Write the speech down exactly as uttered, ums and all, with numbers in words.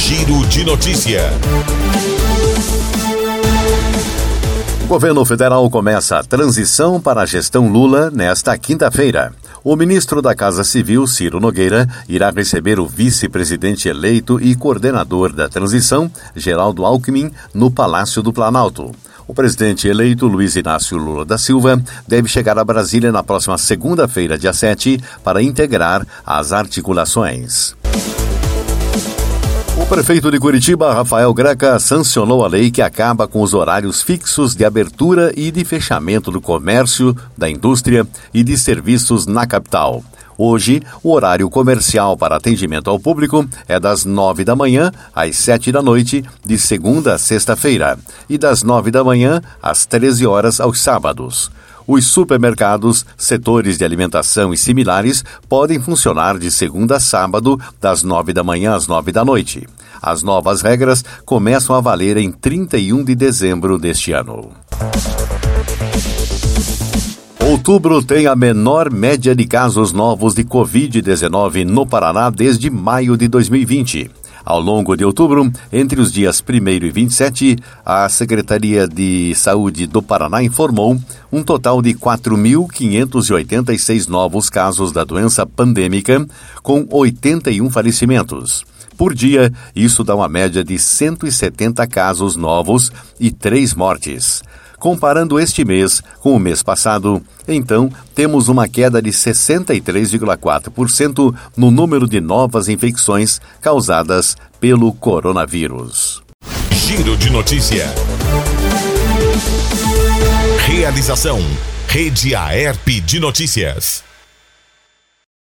Giro de Notícia. O governo federal começa a transição para a gestão Lula nesta quinta-feira. O ministro da Casa Civil, Ciro Nogueira, irá receber o vice-presidente eleito e coordenador da transição, Geraldo Alckmin, no Palácio do Planalto. O presidente eleito, Luiz Inácio Lula da Silva, deve chegar a Brasília na próxima segunda-feira, dia sete, para integrar as articulações. O prefeito de Curitiba, Rafael Greca, sancionou a lei que acaba com os horários fixos de abertura e de fechamento do comércio, da indústria e de serviços na capital. Hoje, o horário comercial para atendimento ao público é das nove da manhã às sete da noite, de segunda a sexta-feira, e das nove da manhã às treze horas aos sábados. Os supermercados, setores de alimentação e similares podem funcionar de segunda a sábado, das nove da manhã às nove da noite. As novas regras começam a valer em trinta e um de dezembro deste ano. Outubro tem a menor média de casos novos de covid dezenove no Paraná desde maio de dois mil e vinte. Ao longo de outubro, entre os dias primeiro e vinte e sete, a Secretaria de Saúde do Paraná informou um total de quatro mil quinhentos e oitenta e seis novos casos da doença pandêmica, com oitenta e um falecimentos. Por dia, isso dá uma média de cento e setenta casos novos e três mortes. Comparando este mês com o mês passado, então, temos uma queda de sessenta e três vírgula quatro por cento no número de novas infecções causadas pelo coronavírus. Giro de Notícia. Realização: Rede Aerp de Notícias.